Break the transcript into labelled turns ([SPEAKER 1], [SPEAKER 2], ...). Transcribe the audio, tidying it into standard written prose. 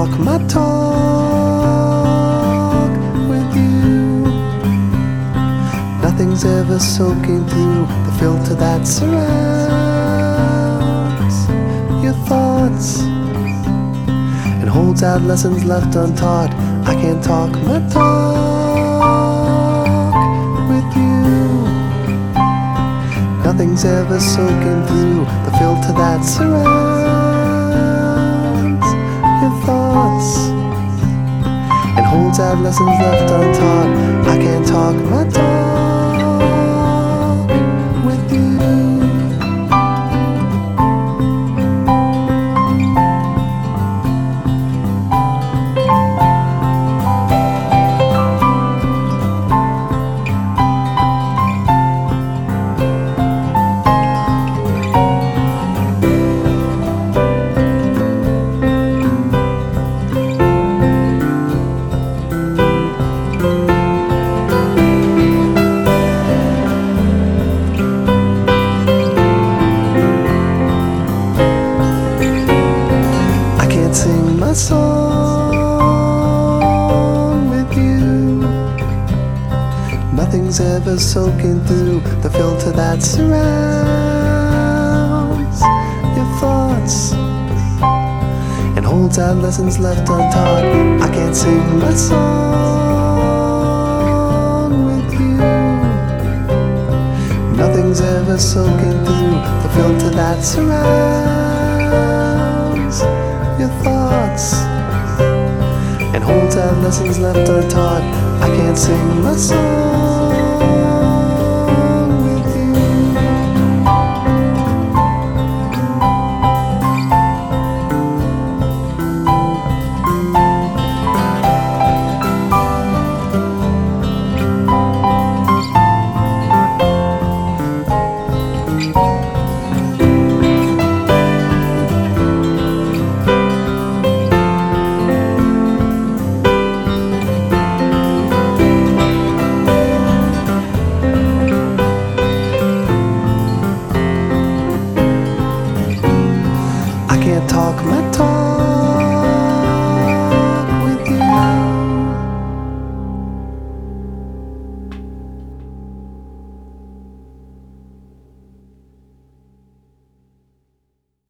[SPEAKER 1] talk my talk with you. Nothing's ever soaking through the filter that surrounds your thoughts and holds out lessons left untaught. I can't talk my talk with you. Nothing's ever soaking through the filter that surrounds your thoughts and holds out lessons left untaught. I can't talk my talk with you. Sing my song with you. Nothing's ever soaking through the filter that surrounds your thoughts and holds out lessons left untaught. I can't sing my song with you. Nothing's ever soaking through the filter that surrounds your thoughts and holds out lessons left untaught. I can't sing my song